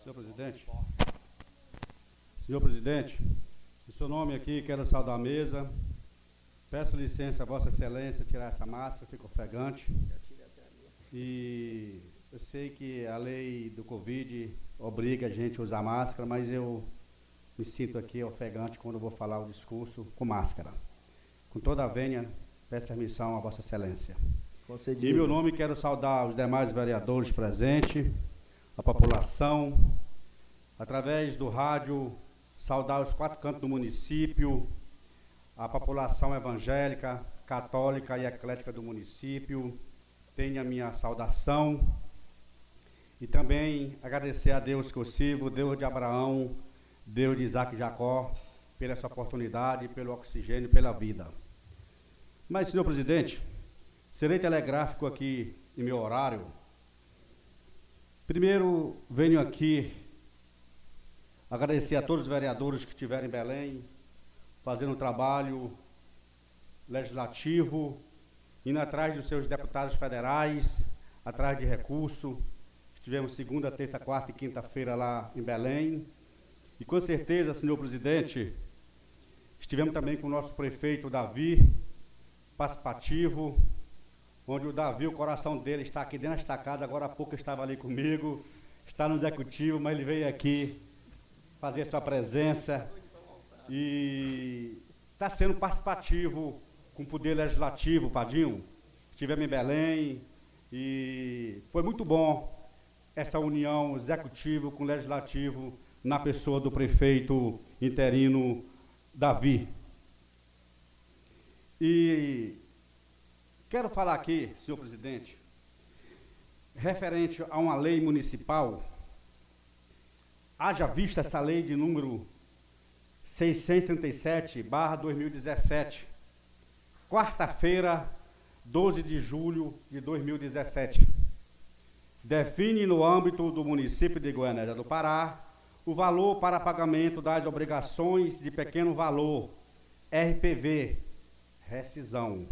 Senhor presidente, em seu nome aqui quero saudar a mesa. Peço licença a Vossa Excelência tirar essa máscara, fico ofegante. E eu sei que a lei do Covid obriga a gente a usar máscara, mas eu me sinto aqui ofegante quando vou falar o discurso com máscara. Com toda a vênia, peço permissão a Vossa Excelência. Concedido. Em meu nome quero saudar os demais vereadores presentes, a população, através do rádio, saudar os 4 cantos do município, a população evangélica, católica e eclética do município. Tenha a minha saudação e também agradecer a Deus que eu sirvo, Deus de Abraão, Deus de Isaac e Jacó, pela essa oportunidade, pelo oxigênio, pela vida. Mas, senhor presidente, serei telegráfico aqui em meu horário. Primeiro, venho aqui agradecer a todos os vereadores que estiveram em Belém, fazendo um trabalho legislativo, indo atrás dos seus deputados federais, atrás de recurso. Estivemos segunda, terça, quarta e quinta-feira lá em Belém. E com certeza, senhor presidente, estivemos também com o nosso prefeito Davi, participativo, onde o Davi, o coração dele está aqui dentro desta casa, agora há pouco estava ali comigo, está no executivo, mas ele veio aqui fazer sua presença e está sendo participativo com o Poder Legislativo, Padinho. Estivemos em Belém e foi muito bom essa união executivo com legislativo na pessoa do prefeito interino Davi. E quero falar aqui, senhor presidente, referente a uma lei municipal, haja vista essa lei de número 637/2017, quarta-feira, 12 de julho de 2017. Define no âmbito do município de Goianésia do Pará o valor para pagamento das obrigações de pequeno valor, RPV, rescisão.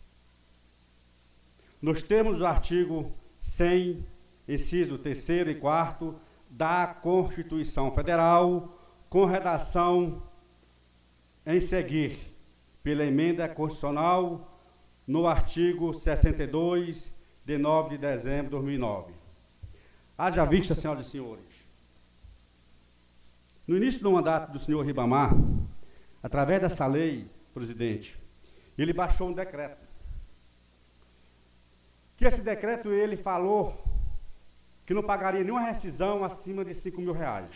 Nos termos do artigo 100, inciso 3º e 4º da Constituição Federal, com redação em seguir pela emenda constitucional no artigo 62, de 9 de dezembro de 2009. Haja vista, senhoras e senhores, no início do mandato do senhor Ribamar, através dessa lei, presidente, ele baixou um decreto. Que esse decreto ele falou que não pagaria nenhuma rescisão acima de R$5.000.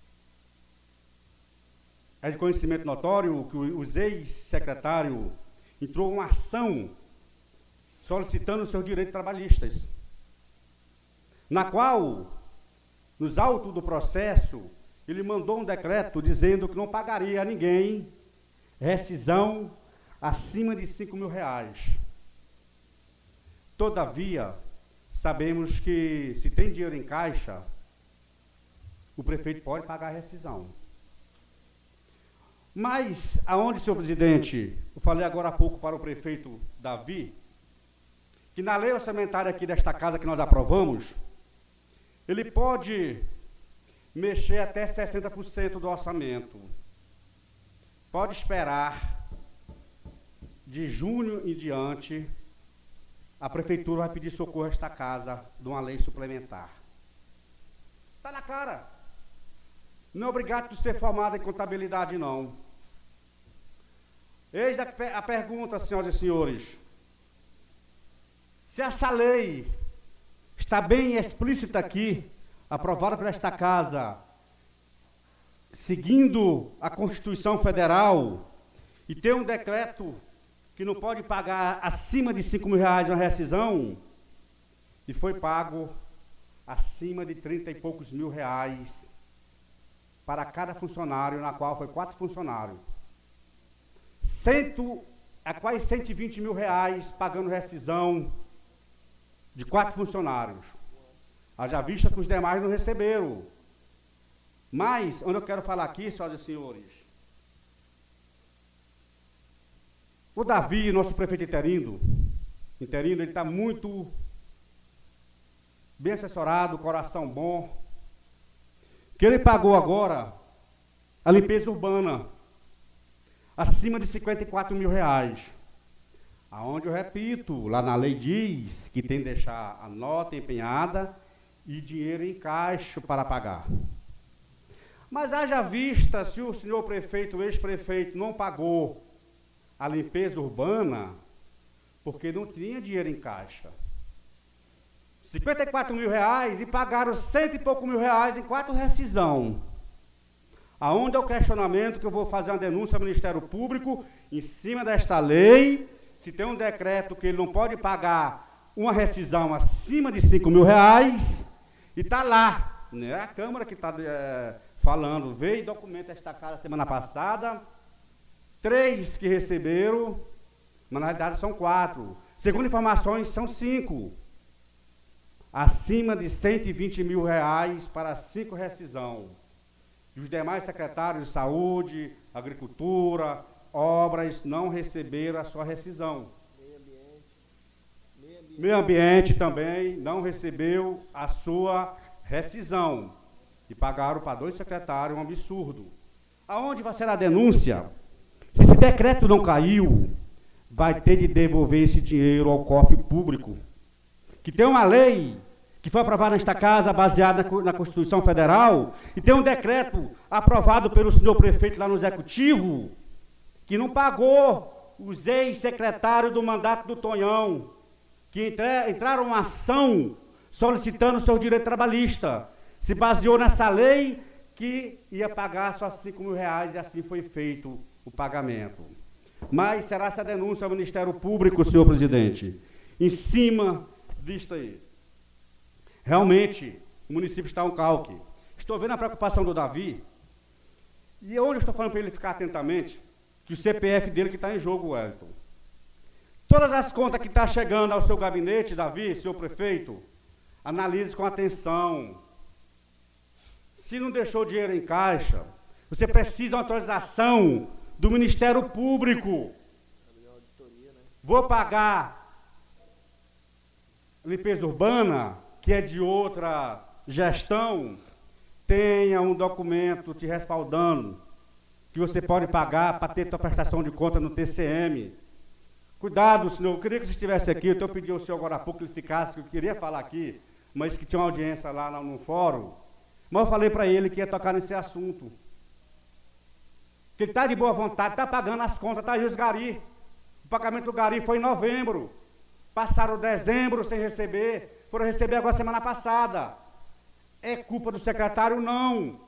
É de conhecimento notório que os ex-secretários entrou uma ação solicitando os seus direitos trabalhistas, na qual, nos autos do processo, ele mandou um decreto dizendo que não pagaria a ninguém rescisão acima de R$5.000. Todavia, sabemos que se tem dinheiro em caixa, o prefeito pode pagar a rescisão. Mas, aonde, senhor presidente, eu falei agora há pouco para o prefeito Davi, que na lei orçamentária aqui desta casa que nós aprovamos, ele pode mexer até 60% do orçamento. Pode esperar, de junho em diante, a prefeitura vai pedir socorro a esta casa de uma lei suplementar. Está na cara. Não é obrigado a ser formado em contabilidade, não. Eis a pergunta, senhoras e senhores. Se essa lei está bem explícita aqui, aprovada por esta casa, seguindo a Constituição Federal, e tem um decreto que não pode pagar acima de R$5.000 uma rescisão, e foi pago acima de 30 e poucos mil reais para cada funcionário, na qual foi 4 funcionários. Quase 120 mil reais pagando rescisão de 4 funcionários. Haja vista que os demais não receberam. Mas, onde eu quero falar aqui, senhoras e senhores, o Davi, nosso prefeito interino, ele está muito bem assessorado, coração bom. que ele pagou agora a limpeza urbana, acima de R$54 mil. Aonde eu repito, lá na lei diz que tem que deixar a nota empenhada e dinheiro em caixa para pagar. Mas haja vista, se o senhor prefeito, o ex-prefeito, não pagou a limpeza urbana, porque não tinha dinheiro em caixa. R$54 mil e pagaram R$100 e pouco mil em 4 rescisão. Aonde é o questionamento que eu vou fazer uma denúncia ao Ministério Público em cima desta lei, se tem um decreto que ele não pode pagar uma rescisão acima de R$5 mil, e está lá, né? A Câmara que está falando, veio documento esta casa semana passada, 3 que receberam, mas na realidade são 4. Segundo informações, são 5. Acima de R$120 mil para 5 rescisão. E os demais secretários de saúde, agricultura, obras, não receberam a sua rescisão. Meio ambiente também não recebeu a sua rescisão. E pagaram para 2 secretários, um absurdo. Aonde vai ser a denúncia? Se esse decreto não caiu, vai ter de devolver esse dinheiro ao cofre público. Que tem uma lei que foi aprovada nesta casa, baseada na Constituição Federal, e tem um decreto aprovado pelo senhor prefeito lá no Executivo, que não pagou os ex-secretários do mandato do Tonhão, que entraram uma ação solicitando o seu direito trabalhista. Se baseou nessa lei que ia pagar só R$5 mil, e assim foi feito o pagamento. Mas será essa denúncia ao Ministério Público, senhor presidente, em cima disto aí. Realmente, o município está um calque. Estou vendo a preocupação do Davi, e onde eu estou falando para ele ficar atentamente, que o CPF dele que está em jogo, Wellington. Todas as contas que estão chegando ao seu gabinete, Davi, senhor prefeito, analise com atenção. Se não deixou dinheiro em caixa, você precisa de uma autorização do Ministério Público. Vou pagar limpeza urbana, que é de outra gestão, tenha um documento te respaldando, que você pode pagar para ter sua prestação de conta no TCM. Cuidado, senhor, eu queria que você estivesse aqui, eu pedi ao senhor agora há pouco que ele ficasse, que eu queria falar aqui, mas que tinha uma audiência lá no fórum, mas eu falei para ele que ia tocar nesse assunto. Que ele está de boa vontade, está pagando as contas, está aí os gari. O pagamento do gari foi em novembro, passaram dezembro sem receber, foram receber agora semana passada. É culpa do secretário? Não.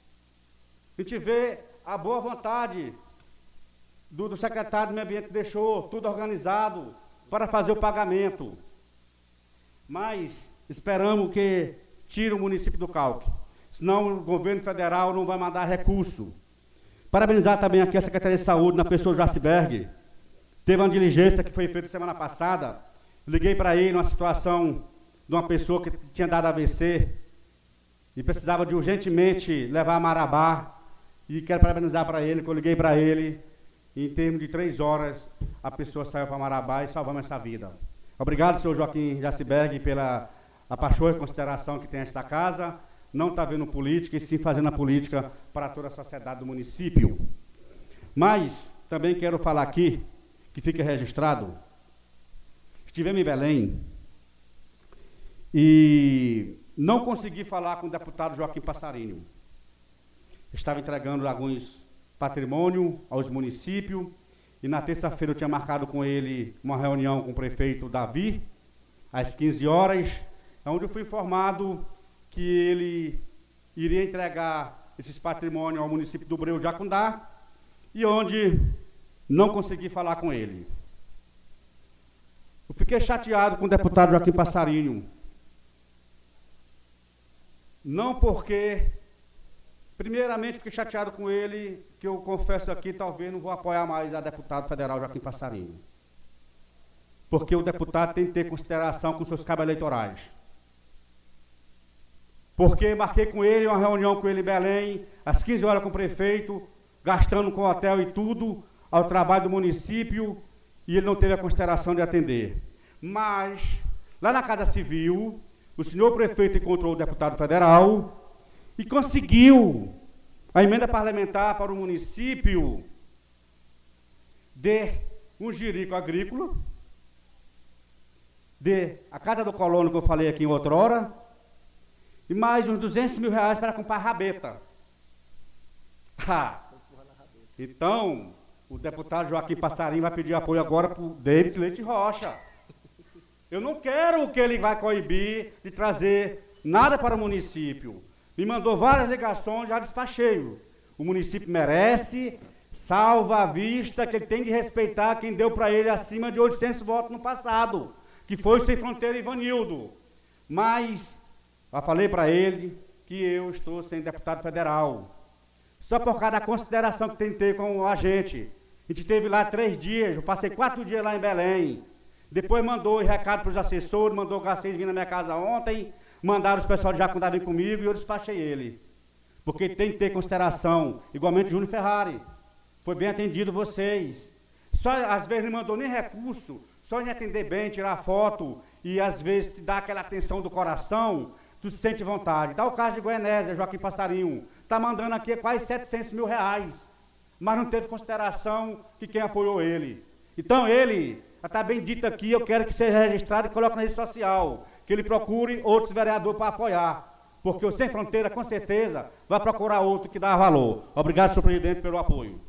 A gente vê a boa vontade do secretário do Meio Ambiente, que deixou tudo organizado para fazer o pagamento. Mas esperamos que tire o município do calque, senão o governo federal não vai mandar recurso. Parabenizar também aqui a Secretaria de Saúde, na pessoa do Jaciberg. Teve uma diligência que foi feita semana passada. Liguei para ele numa situação de uma pessoa que tinha dado AVC e precisava de urgentemente levar a Marabá. E quero parabenizar para ele, que eu liguei para ele, e em termos de 3 horas, a pessoa saiu para Marabá e salvamos essa vida. Obrigado, senhor Joaquim Jaciberg, pela a paixão e consideração que tem esta casa. Não está vendo política, e sim fazendo a política para toda a sociedade do município. Mas também quero falar aqui, que fique registrado, estivemos em Belém e não consegui falar com o deputado Joaquim Passarinho. Estava entregando alguns patrimônio aos municípios, e na terça-feira eu tinha marcado com ele uma reunião com o prefeito Davi, às 15 horas, onde eu fui informado que ele iria entregar esses patrimônios ao município do Breu de Jacundá, e onde não consegui falar com ele. Eu fiquei chateado com o deputado Joaquim Passarinho. Não porque, primeiramente, fiquei chateado com ele, que eu confesso aqui, talvez não vou apoiar mais a deputado federal Joaquim Passarinho. Porque o deputado tem que ter consideração com seus cabos eleitorais. Porque marquei com ele uma reunião com ele em Belém, às 15 horas com o prefeito, gastando com o hotel e tudo, ao trabalho do município, e ele não teve a consideração de atender. Mas, lá na Casa Civil, o senhor prefeito encontrou o deputado federal e conseguiu a emenda parlamentar para o município de um jirico agrícola, de a Casa do Colono, que eu falei aqui em outra hora, e mais uns 200 mil reais para comprar rabeta. Então, o deputado Joaquim Passarinho vai pedir apoio agora para o David Leite Rocha. Eu não quero que ele vai coibir de trazer nada para o município. Me mandou várias ligações, já despachei. O município merece, salva a vista, que ele tem que respeitar quem deu para ele acima de 800 votos no passado, que foi o Sem Fronteira Ivanildo. Mas, eu falei para ele que eu estou sem deputado federal. Só por causa da consideração que tem que ter com a gente. A gente esteve lá 3 dias, eu passei 4 dias lá em Belém. Depois mandou recado para os assessores, mandou o Garcês vir na minha casa ontem, mandaram os pessoal de Jacundá vir comigo e eu despachei ele. Porque tem que ter consideração, igualmente o Júnior Ferrari. Foi bem atendido vocês. Só às vezes não mandou nem recurso, só em atender bem, tirar foto e às vezes te dar aquela atenção do coração, tu se sente vontade. Dá o caso de Goianésia, Joaquim Passarinho. Está mandando aqui quase 700 mil reais, mas não teve consideração que quem apoiou ele. Então ele, está bem dito aqui, eu quero que seja registrado e coloque na rede social, que ele procure outros vereadores para apoiar, porque o Sem Fronteira, com certeza, vai procurar outro que dá valor. Obrigado, senhor presidente, pelo apoio.